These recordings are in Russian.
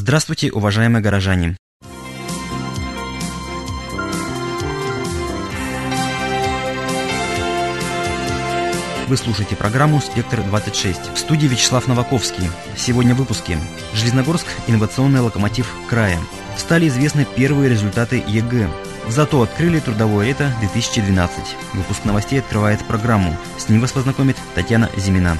Здравствуйте, уважаемые горожане! Вы слушаете программу «Спектр-26». В студии Вячеслав Новаковский. Сегодня в выпуске. Железногорск – инновационный локомотив края. Стали известны первые результаты ЕГЭ. Зато открыли трудовое лето 2012. Выпуск новостей открывает программу. С ним вас познакомит Татьяна Зимина.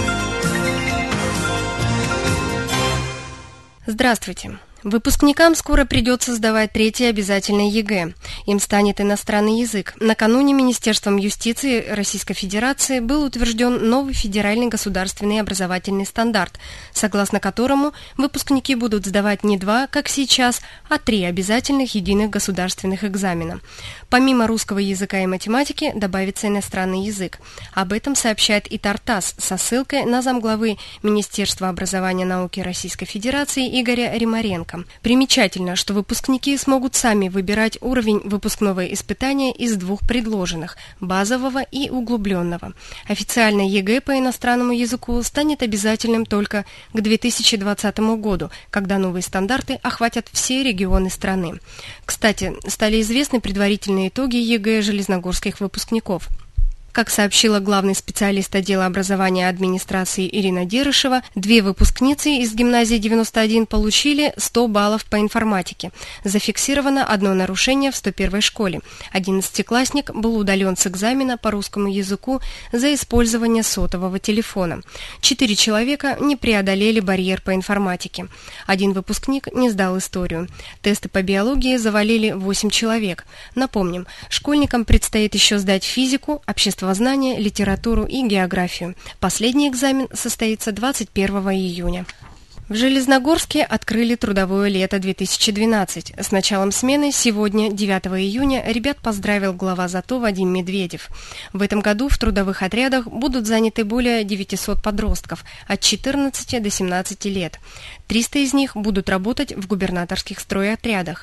Здравствуйте! Выпускникам скоро придется сдавать третий обязательный ЕГЭ. Им станет иностранный язык. Накануне Министерством юстиции Российской Федерации был утвержден новый федеральный государственный образовательный стандарт, согласно которому выпускники будут сдавать не два, как сейчас, а три обязательных единых государственных экзамена. Помимо русского языка и математики добавится иностранный язык. Об этом сообщает и ТАР-ТАСС со ссылкой на замглавы Министерства образования и науки Российской Федерации Игоря Римаренко. Примечательно, что выпускники смогут сами выбирать уровень выпускного испытания из двух предложенных – базового и углубленного. Официальное ЕГЭ по иностранному языку станет обязательным только к 2020 году, когда новые стандарты охватят все регионы страны. Кстати, стали известны предварительные итоги ЕГЭ железногорских выпускников. Как сообщила главный специалист отдела образования и администрации Ирина Дерышева, две выпускницы из гимназии 91 получили 100 баллов по информатике. Зафиксировано одно нарушение в 101-й школе. 11-классник был удален с экзамена по русскому языку за использование сотового телефона. 4 человека не преодолели барьер по информатике. Один выпускник не сдал историю. Тесты по биологии завалили 8 человек. Напомним, школьникам предстоит еще сдать физику, обществознание, литературу и географию. Последний экзамен состоится 21 июня. В Железногорске открыли трудовое лето 2012. С началом смены сегодня, 9 июня, ребят поздравил глава ЗАТО Вадим Медведев. В этом году в трудовых отрядах будут заняты более 900 подростков от 14 до 17 лет. 300 из них будут работать в губернаторских стройотрядах,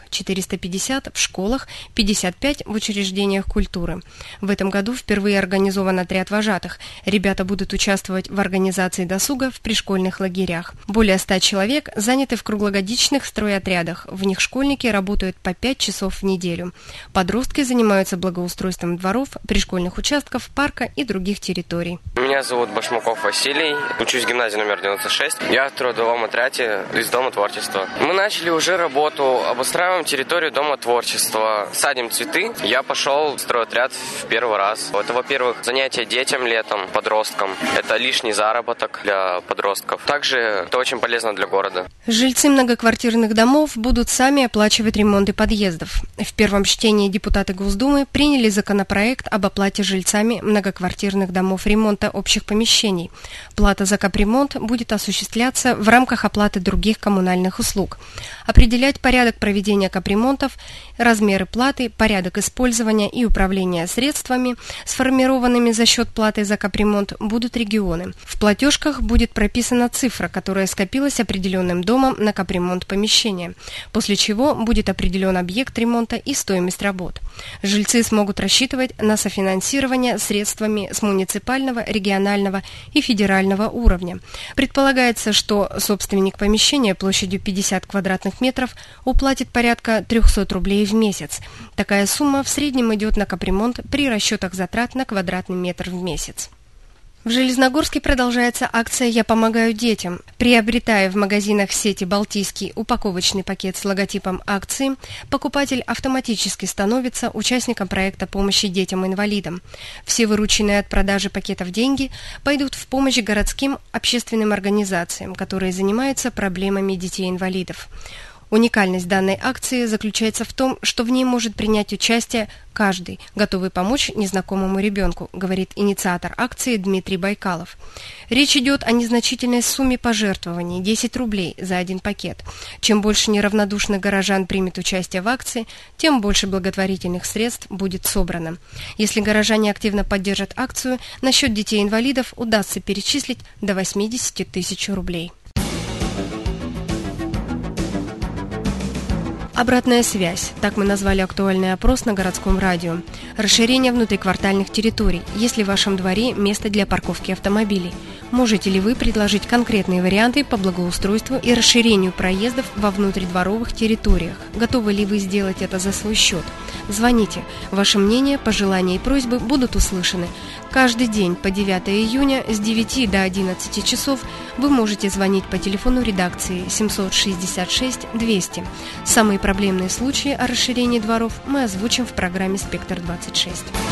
450 в школах, 55 в учреждениях культуры. В этом году впервые организован отряд вожатых. Ребята будут участвовать в организации досуга в пришкольных лагерях. Более 100 человек заняты в круглогодичных стройотрядах. В них школьники работают по 5 часов в неделю. Подростки занимаются благоустройством дворов, пришкольных участков, парка и других территорий. Меня зовут Башмаков Василий. Учусь в гимназии номер 96. Я в трудовом отряде из Дома творчества. Мы начали уже работу, обустраиваем территорию Дома творчества, садим цветы. Я пошел в стройотряд в первый раз. Это, во-первых, занятие детям летом, подросткам. Это лишний заработок для подростков. Также это очень полезно для города. Жильцы многоквартирных домов будут сами оплачивать ремонты подъездов. В первом чтении депутаты Госдумы приняли законопроект об оплате жильцами многоквартирных домов ремонта общих помещений. Плата за капремонт будет осуществляться в рамках оплаты других коммунальных услуг. Определять порядок проведения капремонтов, размеры платы, порядок использования и управления средствами, сформированными за счет платы за капремонт, будут регионы. В платежках будет прописана цифра, которая скопилась определенным домом на капремонт помещения, после чего будет определен объект ремонта и стоимость работ. Жильцы смогут рассчитывать на софинансирование средствами с муниципального, регионального и федерального уровня. Предполагается, что собственник помещения площадью 50 квадратных метров уплатит порядка 300 рублей в месяц. Такая сумма в среднем идет на капремонт при расчетах затрат на квадратный метр в месяц. В Железногорске продолжается акция «Я помогаю детям». Приобретая в магазинах сети «Балтийский» упаковочный пакет с логотипом акции, покупатель автоматически становится участником проекта помощи детям-инвалидам. Все вырученные от продажи пакетов деньги пойдут в помощь городским общественным организациям, которые занимаются проблемами детей-инвалидов. Уникальность данной акции заключается в том, что в ней может принять участие каждый, готовый помочь незнакомому ребенку, говорит инициатор акции Дмитрий Байкалов. Речь идет о незначительной сумме пожертвований – 10 рублей за один пакет. Чем больше неравнодушных горожан примет участие в акции, тем больше благотворительных средств будет собрано. Если горожане активно поддержат акцию, на счет детей-инвалидов удастся перечислить до 80 тысяч рублей. Обратная связь. Так мы назвали актуальный опрос на городском радио. Расширение внутриквартальных территорий. Есть ли в вашем дворе место для парковки автомобилей? Можете ли вы предложить конкретные варианты по благоустройству и расширению проездов во внутридворовых территориях? Готовы ли вы сделать это за свой счет? Звоните. Ваше мнение, пожелания и просьбы будут услышаны. Каждый день по 9 июня с 9 до 11 часов вы можете звонить по телефону редакции 766 200. Самые проблемные случаи о расширении дворов мы озвучим в программе «Спектр-26».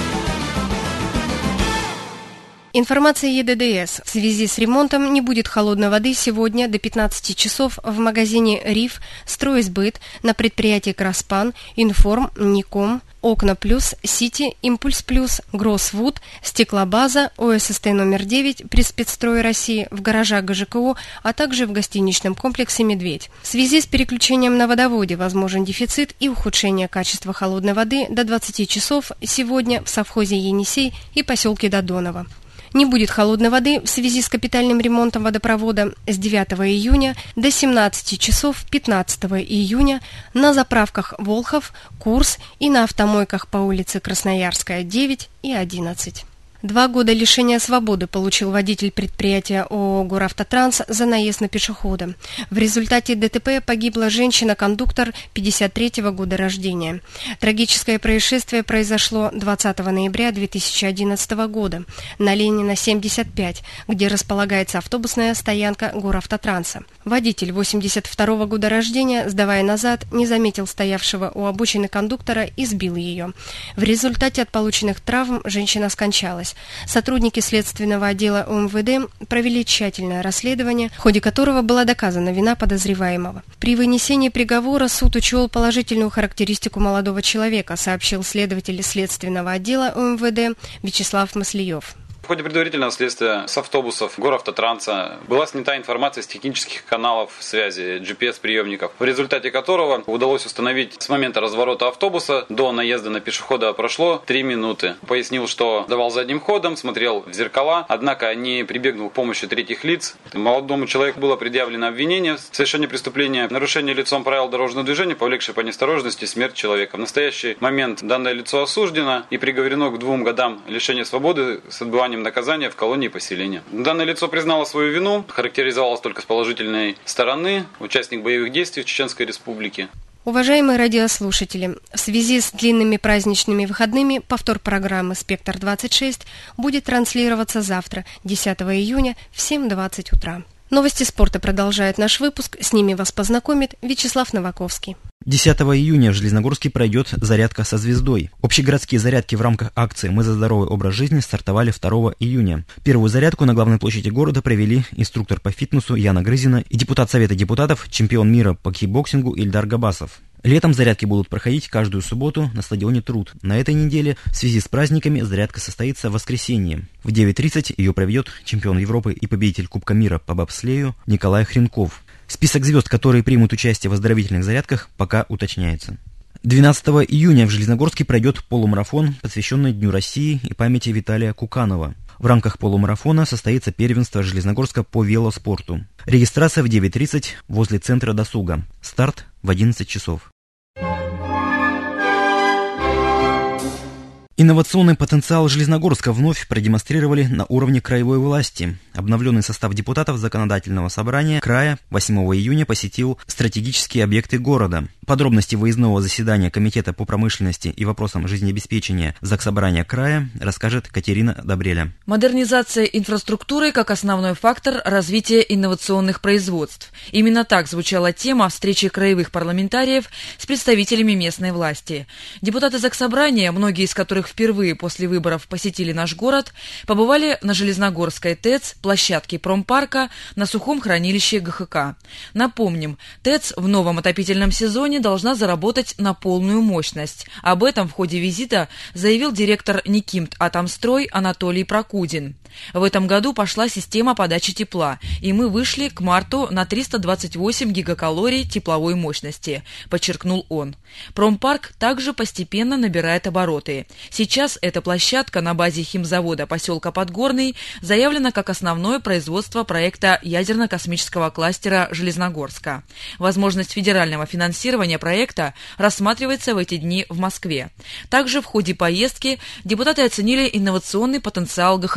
Информация ЕДДС. В связи с ремонтом не будет холодной воды сегодня до 15 часов в магазине «Риф», «Стройсбыт», на предприятии «Краспан», «Информ», «Ником», «Окна Плюс», «Сити», «Импульс Плюс», «Гроссвуд», «Стеклобаза», ОССТ номер 9 при спецстрое России, в гаражах ГЖКО, а также в гостиничном комплексе «Медведь». В связи с переключением на водоводе возможен дефицит и ухудшение качества холодной воды до 20 часов сегодня в совхозе «Енисей» и поселке Додоново. Не будет холодной воды в связи с капитальным ремонтом водопровода с 9 июня до 17 часов 15 июня на заправках «Волхов», «Курс» и на автомойках по улице Красноярская, 9 и 11. 2 года лишения свободы получил водитель предприятия ООО «Горавтотранс» за наезд на пешехода. В результате ДТП погибла женщина-кондуктор 53-го года рождения. Трагическое происшествие произошло 20 ноября 2011 года на Ленина, 75, где располагается автобусная стоянка «Горавтотранса». Водитель 82-го года рождения, сдавая назад, не заметил стоявшего у обочины кондуктора и сбил ее. В результате от полученных травм женщина скончалась. Сотрудники следственного отдела УМВД провели тщательное расследование, в ходе которого была доказана вина подозреваемого. При вынесении приговора суд учел положительную характеристику молодого человека, сообщил следователь следственного отдела УМВД Вячеслав Маслиев. В ходе предварительного следствия с автобусов Горавтотранса была снята информация с технических каналов связи, GPS-приемников, в результате которого удалось установить с момента разворота автобуса до наезда на пешехода прошло 3 минуты. Пояснил, что давал задним ходом, смотрел в зеркала, однако не прибегнул к помощи третьих лиц. Молодому человеку было предъявлено обвинение в совершении преступления нарушения лицом правил дорожного движения, повлекшее по неосторожности смерть человека. В настоящий момент данное лицо осуждено и приговорено к 2 годам лишения свободы с отбыванием наказания в колонии поселения. Данное лицо признало свою вину, характеризовалось только с положительной стороны, участник боевых действий в Чеченской Республике. Уважаемые радиослушатели, в связи с длинными праздничными выходными повтор программы «Спектр-26» будет транслироваться завтра, 10 июня в 7:20 утра. Новости спорта продолжают наш выпуск, с ними вас познакомит Вячеслав Новаковский. 10 июня в Железногорске пройдет зарядка со звездой. Общегородские зарядки в рамках акции «Мы за здоровый образ жизни» стартовали 2 июня. Первую зарядку на главной площади города провели инструктор по фитнесу Яна Грызина и депутат Совета депутатов, чемпион мира по кикбоксингу Ильдар Габасов. Летом зарядки будут проходить каждую субботу на стадионе «Труд». На этой неделе в связи с праздниками зарядка состоится в воскресенье. В 9:30 ее проведет чемпион Европы и победитель Кубка мира по бобслею Николай Хренков. Список звезд, которые примут участие в оздоровительных зарядках, пока уточняется. 12 июня в Железногорске пройдет полумарафон, посвященный Дню России и памяти Виталия Куканова. В рамках полумарафона состоится первенство Железногорска по велоспорту. Регистрация в 9:30 возле центра досуга. Старт в 11 часов. Инновационный потенциал Железногорска вновь продемонстрировали на уровне краевой власти. Обновленный состав депутатов Законодательного собрания края 8 июня посетил стратегические объекты города. Подробности выездного заседания Комитета по промышленности и вопросам жизнеобеспечения Заксобрания края расскажет Катерина Добреля. Модернизация инфраструктуры как основной фактор развития инновационных производств. Именно так звучала тема встречи краевых парламентариев с представителями местной власти. Депутаты Заксобрания, многие из которых впервые после выборов посетили наш город, побывали на Железногорской ТЭЦ, площадке промпарка, на сухом хранилище ГХК. Напомним, ТЭЦ в новом отопительном сезоне должна заработать на полную мощность. Об этом в ходе визита заявил директор Никимт Атомстрой Анатолий Прокудин. В этом году пошла система подачи тепла, и мы вышли к марту на 328 гигакалорий тепловой мощности, подчеркнул он. Промпарк также постепенно набирает обороты. Сейчас эта площадка на базе химзавода поселка Подгорный заявлена как основное производство проекта ядерно-космического кластера Железногорска. Возможность федерального финансирования проекта рассматривается в эти дни в Москве. Также в ходе поездки депутаты оценили инновационный потенциал ГХК.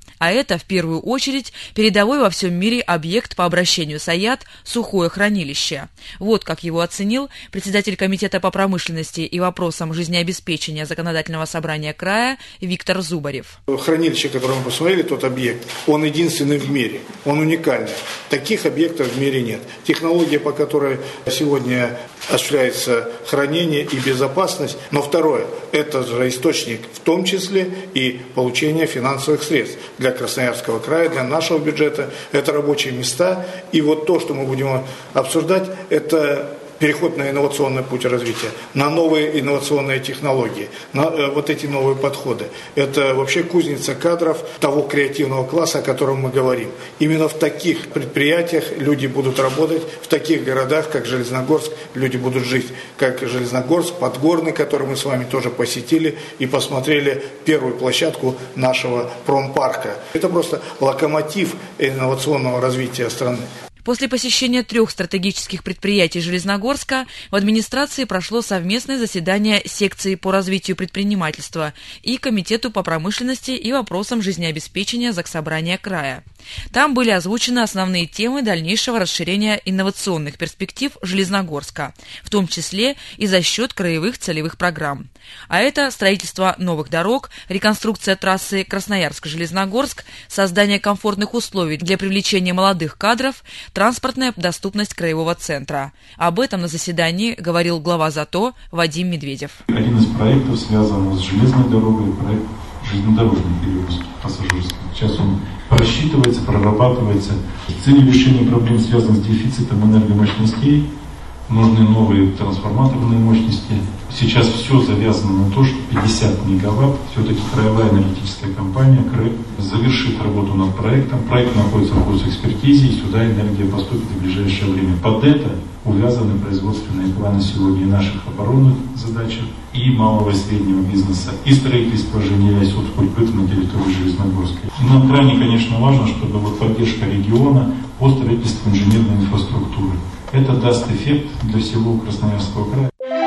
А это, в первую очередь, передовой во всем мире объект по обращению с АЯТ «Сухое хранилище». Вот как его оценил председатель Комитета по промышленности и вопросам жизнеобеспечения Законодательного собрания края Виктор Зубарев. Хранилище, которое мы посмотрели, тот объект, он единственный в мире, он уникальный. Таких объектов в мире нет. Технология, по которой сегодня осуществляется хранение и безопасность, но второе, это же источник в том числе и получения финансовых средств для Красноярского края, для нашего бюджета, это рабочие места. И вот то, что мы будем обсуждать, это переход на инновационный путь развития, на новые инновационные технологии, на вот эти новые подходы. Это вообще кузница кадров того креативного класса, о котором мы говорим. Именно в таких предприятиях люди будут работать, в таких городах, как Железногорск, люди будут жить. Как Железногорск, Подгорный, который мы с вами тоже посетили и посмотрели первую площадку нашего промпарка. Это просто локомотив инновационного развития страны. После посещения 3 стратегических предприятий Железногорска в администрации прошло совместное заседание секции по развитию предпринимательства и Комитету по промышленности и вопросам жизнеобеспечения Заксобрания края. Там были озвучены основные темы дальнейшего расширения инновационных перспектив Железногорска, в том числе и за счет краевых целевых программ. А это строительство новых дорог, реконструкция трассы Красноярск-Железногорск, создание комфортных условий для привлечения молодых кадров, транспортная доступность краевого центра. Об этом на заседании говорил глава ЗАТО Вадим Медведев. Один из проектов связан с железной дорогой, проект железнодорожный перевозки пассажирских. Сейчас он просчитывается, прорабатывается. С целью решения проблем, связанных с дефицитом энергомощностей, нужны новые трансформаторные мощности. Сейчас все завязано на то, что 50 мегаватт все-таки краевая энергетическая компания КРЭП завершит работу над проектом. Проект находится в госэкспертизе, и сюда энергия поступит в ближайшее время. Под это увязаны производственные планы сегодня и наших оборонных задач, и малого и среднего бизнеса, и строительство ЖНИ соцкультбыта на территории Железногорска. И нам крайне, конечно, важно, чтобы вот поддержка региона по строительству инженерной инфраструктуры. Это даст эффект для всего Красноярского края.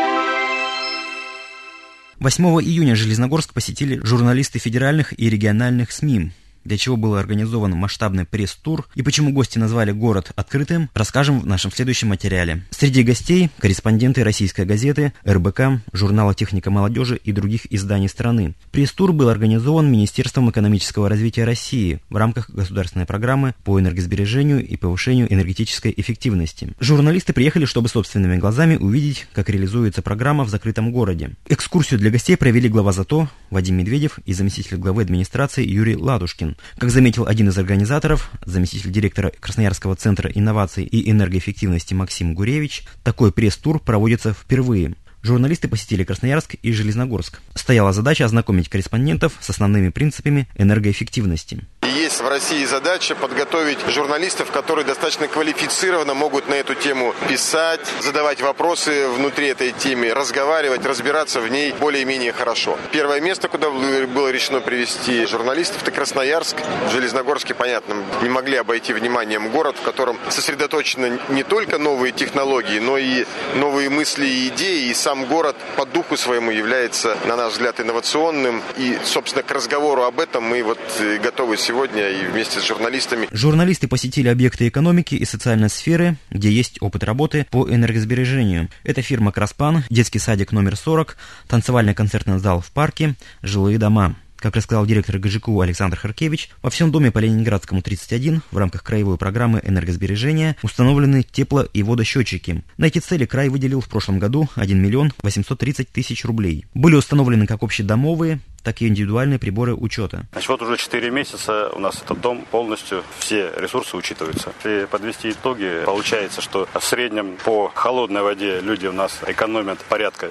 8 июня Железногорск посетили журналисты федеральных и региональных СМИ, для чего был организован масштабный пресс-тур и почему гости назвали город открытым, расскажем в нашем следующем материале. Среди гостей – корреспонденты «Российской газеты», РБК, журнала «Техника молодежи» и других изданий страны. Пресс-тур был организован Министерством экономического развития России в рамках государственной программы по энергосбережению и повышению энергетической эффективности. Журналисты приехали, чтобы собственными глазами увидеть, как реализуется программа в закрытом городе. Экскурсию для гостей провели глава ЗАТО Вадим Медведев и заместитель главы администрации Юрий Ладушкин. Как заметил один из организаторов, заместитель директора Красноярского центра инноваций и энергоэффективности Максим Гуревич, такой пресс-тур проводится впервые. Журналисты посетили Красноярск и Железногорск. Стояла задача ознакомить корреспондентов с основными принципами энергоэффективности. Есть в России задача подготовить журналистов, которые достаточно квалифицированно могут на эту тему писать, задавать вопросы внутри этой темы, разговаривать, разбираться в ней более-менее хорошо. Первое место, куда было решено привести журналистов, это Красноярск. В Железногорске, понятно, не могли обойти вниманием город, в котором сосредоточены не только новые технологии, но и новые мысли и идеи. И сам город по духу своему является, на наш взгляд, инновационным. И, собственно, к разговору об этом мы вот готовы сегодня и вместе с журналистами. Журналисты посетили объекты экономики и социальной сферы, где есть опыт работы по энергосбережению. Это фирма «Краспан», детский садик номер 40, танцевальный концертный зал в парке, жилые дома. Как рассказал директор ГЖКУ Александр Харкевич, во всем доме по Ленинградскому 31 в рамках краевой программы энергосбережения установлены тепло- и водосчетчики. На эти цели край выделил в прошлом году 1 миллион 830 тысяч рублей. Были установлены как общедомовые, так и индивидуальные приборы учета. Значит, вот уже 4 месяца у нас этот дом полностью, все ресурсы учитываются. Если подвести итоги, получается, что в среднем по холодной воде люди у нас экономят порядка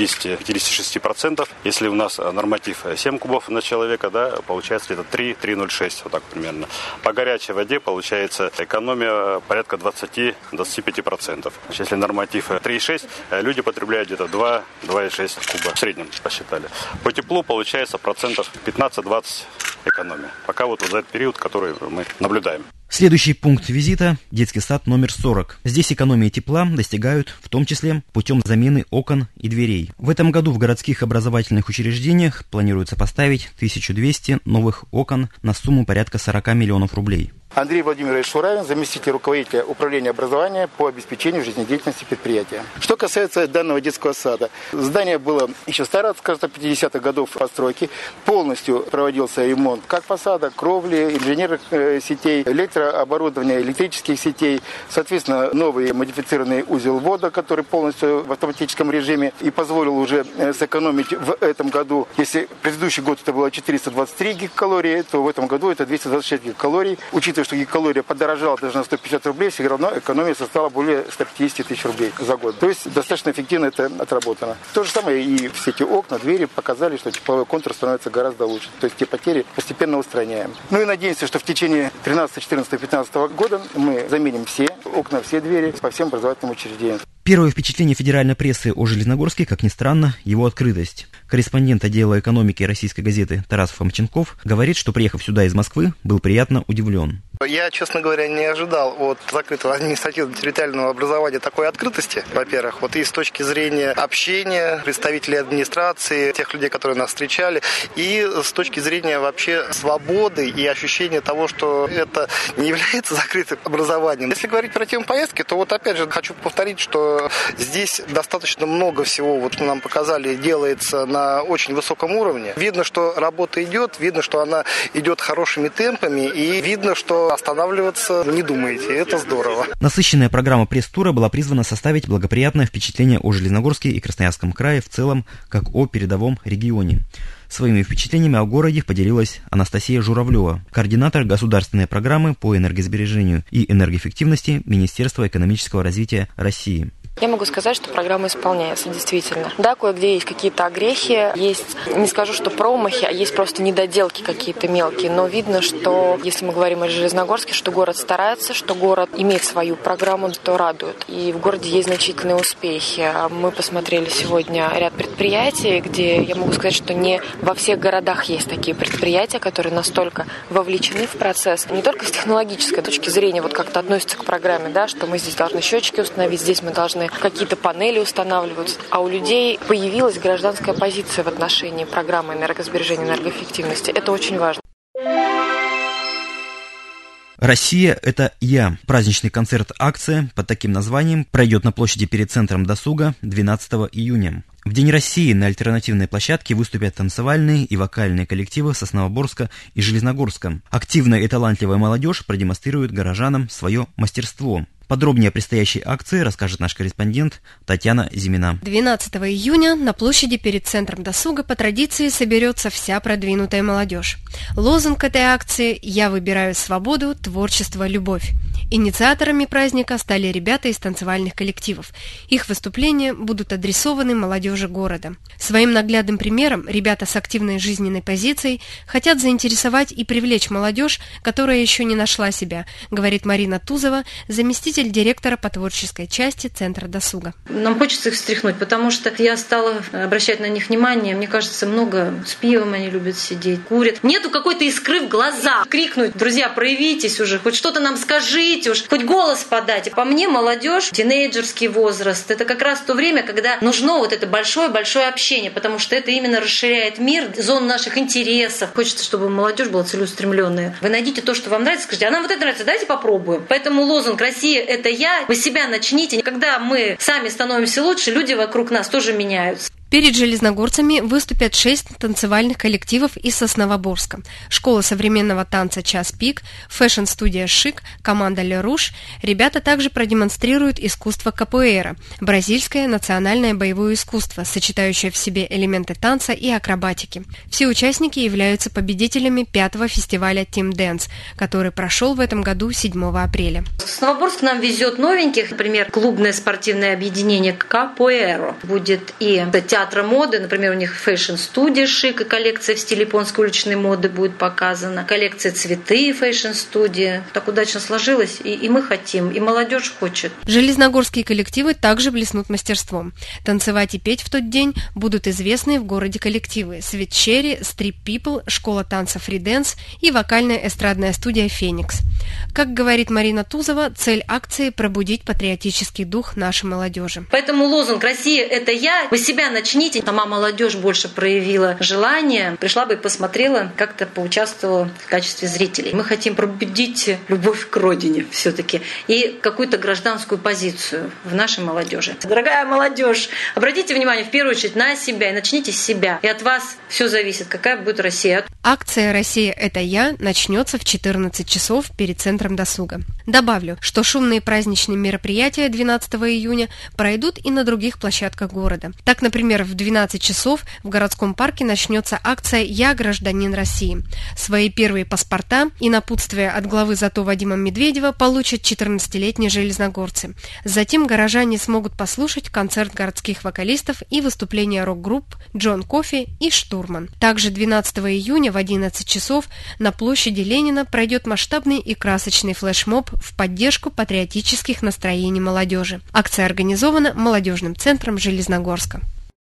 50-56%. Если у нас норматив 7 кубов на человека, да, получается где-то 3,06, вот так примерно. По горячей воде получается экономия порядка 20-25%. Если норматив 3,6, люди потребляют где-то 2,6 куба в среднем, посчитали. По теплу получается процентов 15-20 экономия. Пока вот за этот период, который мы наблюдаем. Следующий пункт визита – детский сад номер 40. Здесь экономии тепла достигают, в том числе, путем замены окон и дверей. В этом году в городских образовательных учреждениях планируется поставить 1200 новых окон на сумму порядка 40 миллионов рублей. Андрей Владимирович Шуравин, заместитель руководителя управления образования по обеспечению жизнедеятельности предприятия. Что касается данного детского сада, здание было еще старое, скажем, 50-х годов постройки. Полностью проводился ремонт как фасада, кровли, инженерных сетей, электрооборудования, электрических сетей. Соответственно, новый модифицированный узел ввода, который полностью в автоматическом режиме и позволил уже сэкономить в этом году. Если предыдущий год это было 423 гигакалории, то в этом году это 226 гигакалорий. Учитывая, что гигакалория подорожала даже на 150 рублей, все равно экономия составила более 150 тысяч рублей за год. То есть достаточно эффективно это отработано. То же самое и все эти окна, двери показали, что тепловой контур становится гораздо лучше. То есть те потери постепенно устраняем. Ну и надеемся, что в течение 13, 14, 15 года мы заменим все окна, все двери по всем образовательным учреждениям. Первое впечатление федеральной прессы о Железногорске, как ни странно, его открытость. Корреспондент отдела экономики российской газеты Тарас Фомченков говорит, что, приехав сюда из Москвы, был приятно удивлен. Я, честно говоря, не ожидал от закрытого административно-территориального образования такой открытости, во-первых, и с точки зрения общения представителей администрации, тех людей, которые нас встречали, и с точки зрения вообще свободы и ощущения того, что это не является закрытым образованием. Если говорить про тему поездки, то опять же хочу повторить, что здесь достаточно много всего, нам показали, делается на очень высоком уровне. Видно, что работа идет, видно, что она идет хорошими темпами, и видно, что останавливаться не думаете. Это здорово. Насыщенная программа пресс-тура была призвана составить благоприятное впечатление о Железногорске и Красноярском крае в целом, как о передовом регионе. Своими впечатлениями о городе поделилась Анастасия Журавлева, координатор государственной программы по энергосбережению и энергоэффективности Министерства экономического развития России. Я могу сказать, что программа исполняется, действительно. Да, кое-где есть какие-то огрехи, есть, не скажу, что промахи, а есть просто недоделки какие-то мелкие, но видно, что, если мы говорим о Железногорске, что город старается, что город имеет свою программу, то радует. И в городе есть значительные успехи. Мы посмотрели сегодня ряд предприятий, где я могу сказать, что не во всех городах есть такие предприятия, которые настолько вовлечены в процесс, не только с технологической точки зрения, как-то относятся к программе, да, что мы здесь должны счетчики установить, здесь мы должны какие-то панели устанавливаются, а у людей появилась гражданская позиция в отношении программы энергосбережения и энергоэффективности. Это очень важно. «Россия – это я». Праздничный концерт-акция под таким названием пройдет на площади перед Центром досуга 12 июня. В День России на альтернативной площадке выступят танцевальные и вокальные коллективы Сосновоборска и Железногорска. Активная и талантливая молодежь продемонстрирует горожанам свое мастерство. Подробнее о предстоящей акции расскажет наш корреспондент Татьяна Зимина. 12 июня на площади перед Центром досуга по традиции соберется вся продвинутая молодежь. Лозунг этой акции «Я выбираю свободу, творчество, любовь». Инициаторами праздника стали ребята из танцевальных коллективов. Их выступления будут адресованы молодежи города. Своим наглядным примером ребята с активной жизненной позицией хотят заинтересовать и привлечь молодежь, которая еще не нашла себя, говорит Марина Тузова, заместитель директора по творческой части Центра досуга. Нам хочется их встряхнуть, потому что я стала обращать на них внимание. Мне кажется, много с пивом они любят сидеть, курят. Нету какой-то искры в глазах. Крикнуть: друзья, проявитесь уже, хоть что-то нам скажите уж, хоть голос подать. По мне, молодежь, тинейджерский возраст, это как раз то время, когда нужно это большое-большое общение, потому что это именно расширяет мир, зону наших интересов. Хочется, чтобы молодежь была целеустремленная. Вы найдите то, что вам нравится, скажите: а нам это нравится, давайте попробуем. Поэтому лозунг «Россия – это я». Вы себя начните. Когда мы сами становимся лучше, люди вокруг нас тоже меняются. Перед железногорцами выступят 6 танцевальных коллективов из Сосновоборска. Школа современного танца «Час пик», фэшн-студия «Шик», команда «Ле Руш». Ребята также продемонстрируют искусство капоэйра – бразильское национальное боевое искусство, сочетающее в себе элементы танца и акробатики. Все участники являются победителями 5-го фестиваля Team Dance, который прошел в этом году 7 апреля. Сосновоборск нам везет новеньких. Например, клубное спортивное объединение «Капоэро». Будет и театра моды. Например, у них фэшн-студия «Шик» и коллекция в стиле японской уличной моды будет показана. Коллекция «Цветы» фэшн-студия. Так удачно сложилось, и мы хотим, и молодежь хочет. Железногорские коллективы также блеснут мастерством. Танцевать и петь в тот день будут известные в городе коллективы Sweet Cherry, Strip People, школа танца Free Dance и вокальная эстрадная студия «Феникс». Как говорит Марина Тузова, цель акции – пробудить патриотический дух нашей молодежи. Поэтому лозунг «Россия – это я». Вы себя начните. Сама молодежь больше проявила желание. Пришла бы и посмотрела, как-то поучаствовала в качестве зрителей. Мы хотим пробудить любовь к родине все-таки и какую-то гражданскую позицию в нашей молодежи. Дорогая молодежь, обратите внимание в первую очередь на себя и начните с себя. И от вас все зависит, какая будет Россия. Акция «Россия – это я» начнется в 14 часов перед Центром досуга. Добавлю, что шумные праздничные мероприятия 12 июня пройдут и на других площадках города. Так, например, в 12 часов в городском парке начнется акция «Я гражданин России». Свои первые паспорта и напутствие от главы ЗАТО Вадима Медведева получат 14-летние железногорцы. Затем горожане смогут послушать концерт городских вокалистов и выступления рок-групп «Джон Кофи» и «Штурман». Также 12 июня в 11 часов на площади Ленина пройдет масштабный и красочный флешмоб в поддержку патриотических настроений молодежи. Акция организована Молодежным центром Железногорска.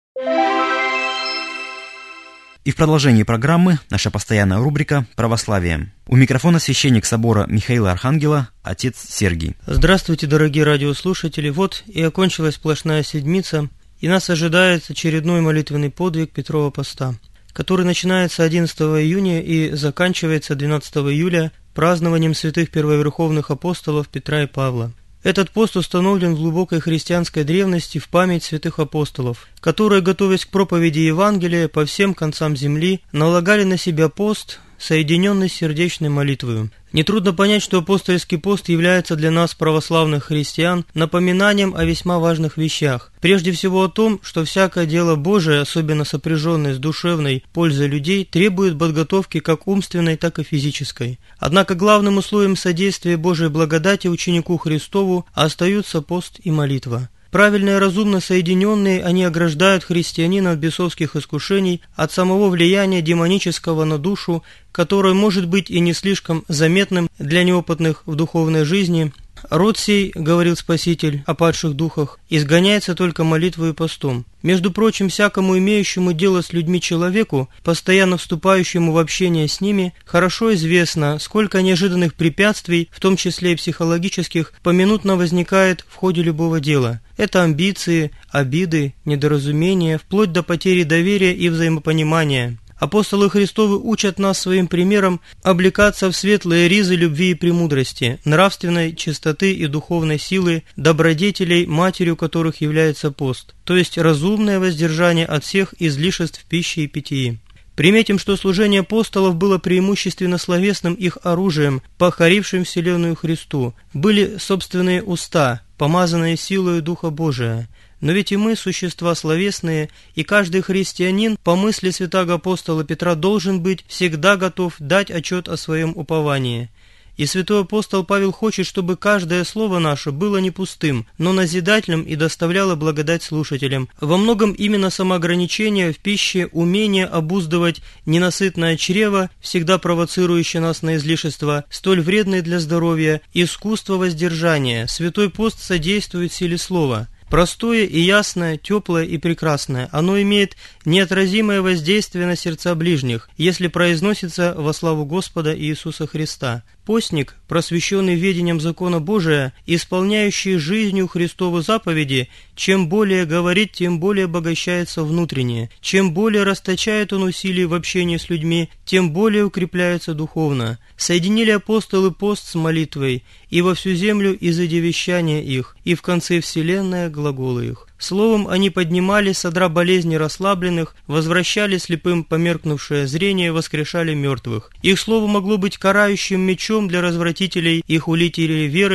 И в продолжении программы наша постоянная рубрика «Православие». У микрофона священник собора Михаила Архангела, отец Сергий. Здравствуйте, дорогие радиослушатели. Вот и окончилась сплошная седмица, и нас ожидает очередной молитвенный подвиг Петрова поста, который начинается 11 июня и заканчивается 12 июля празднованием святых первоверховных апостолов Петра и Павла. Этот пост установлен в глубокой христианской древности в память святых апостолов, которые, готовясь к проповеди Евангелия по всем концам земли, налагали на себя пост, соединенный с сердечной молитвою. Нетрудно понять, что апостольский пост является для нас, православных христиан, напоминанием о весьма важных вещах. Прежде всего о том, что всякое дело Божие, особенно сопряженное с душевной пользой людей, требует подготовки как умственной, так и физической. Однако главным условием содействия Божией благодати ученику Христову остаются пост и молитва. Правильно и разумно соединенные, они ограждают христианина от бесовских искушений, от самого влияния демонического на душу, которое может быть и не слишком заметным для неопытных в духовной жизни. «Род сей, — говорил Спаситель о падших духах, — изгоняется только молитвой и постом». Между прочим, всякому имеющему дело с людьми человеку, постоянно вступающему в общение с ними, хорошо известно, сколько неожиданных препятствий, в том числе и психологических, поминутно возникает в ходе любого дела. Это амбиции, обиды, недоразумения, вплоть до потери доверия и взаимопонимания. Апостолы Христовы учат нас своим примером облекаться в светлые ризы любви и премудрости, нравственной чистоты и духовной силы, добродетелей, матерью которых является пост, то есть разумное воздержание от всех излишеств пищи и питьи. Приметим, что служение апостолов было преимущественно словесным их оружием, покорившим вселенную Христу. Были собственные уста, помазанные силою Духа Божия. Но ведь и мы существа словесные, и каждый христианин, по мысли святаго апостола Петра, должен быть всегда готов дать отчет о своем уповании. И святой апостол Павел хочет, чтобы каждое слово наше было не пустым, но назидательным и доставляло благодать слушателям. Во многом именно самоограничение в пище, умение обуздывать ненасытное чрево, всегда провоцирующее нас на излишества, столь вредные для здоровья, искусство воздержания. Святой пост содействует силе слова. Простое и ясное, теплое и прекрасное, оно имеет неотразимое воздействие на сердца ближних, если произносится во славу Господа Иисуса Христа. Постник, просвещенный ведением закона Божия, исполняющий жизнью Христову заповеди, чем более говорит, тем более обогащается внутренне, чем более расточает он усилий в общении с людьми, тем более укрепляется духовно. Соединили апостолы пост с молитвой, и во всю землю изыди вещания их, и в конце вселенная глаголы их. Словом, они поднимали содра болезни расслабленных, возвращали слепым померкнувшее зрение, воскрешали мертвых. Их слово могло быть карающим мечом для развратителей и хулителей веры,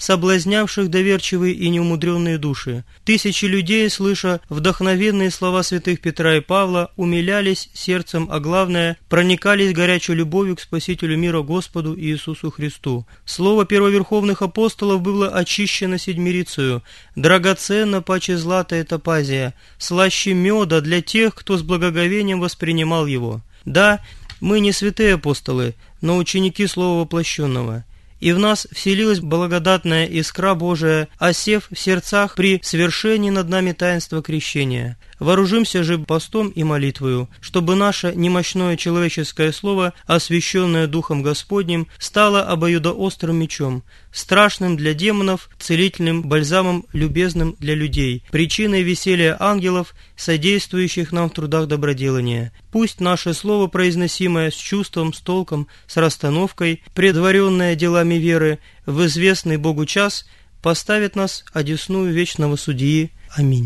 соблазнявших доверчивые и неумудренные души. Тысячи людей, слыша вдохновенные слова святых Петра и Павла, умилялись сердцем, а главное, проникались горячей любовью к Спасителю мира Господу Иисусу Христу. Слово первоверховных апостолов было очищено седмирицею, драгоценно паче злата и топазия, слаще меда для тех, кто с благоговением воспринимал его. Да, мы не святые апостолы, но ученики Слова воплощенного. И в нас вселилась благодатная искра Божия, осев в сердцах при свершении над нами таинства крещения. Вооружимся же постом и молитвою, чтобы наше немощное человеческое слово, освященное Духом Господним, стало обоюдоострым мечом, страшным для демонов, целительным бальзамом, любезным для людей, причиной веселья ангелов, содействующих нам в трудах доброделания. Пусть наше слово, произносимое с чувством, с толком, с расстановкой, предваренное делами веры, в известный Богу час, поставит нас одесную вечного судьи. Аминь.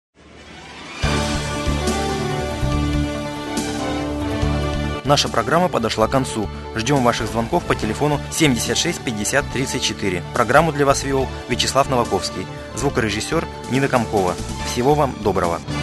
Наша программа подошла к концу. Ждем ваших звонков по телефону 76 50 34. Программу для вас вел Вячеслав Новаковский. Звукорежиссер Нина Комкова. Всего вам доброго.